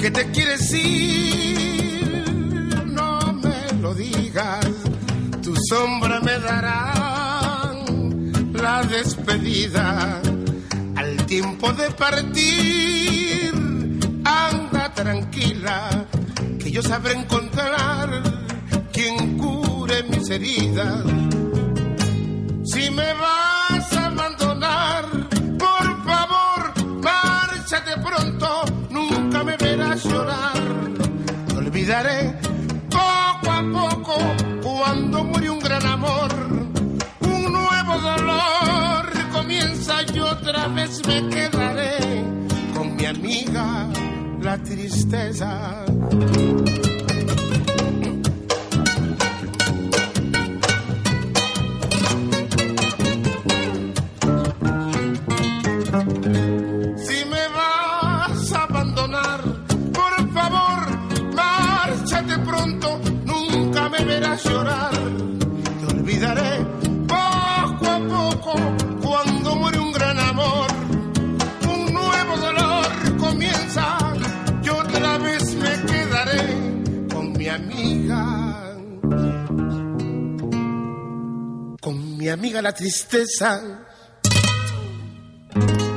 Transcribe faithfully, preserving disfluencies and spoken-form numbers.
que te quieres ir, no me lo digas. Tu sombra me dará la despedida. Al tiempo de partir, anda tranquila, que yo sabré encontrar quien cure mis heridas. Si me vas a abandonar, por favor, márchate pronto, nunca me verás llorar. Te olvidaré poco a poco, cuando muere un gran amor, un nuevo dolor comienza y otra vez me quedaré con mi amiga la tristeza. Si me vas a abandonar, por favor, márchate pronto, nunca me verás llorar. Te olvidaré poco a poco, cuando muere un gran amor, un nuevo dolor comienza y otra vez me quedaré con mi amiga, con mi amiga la tristeza.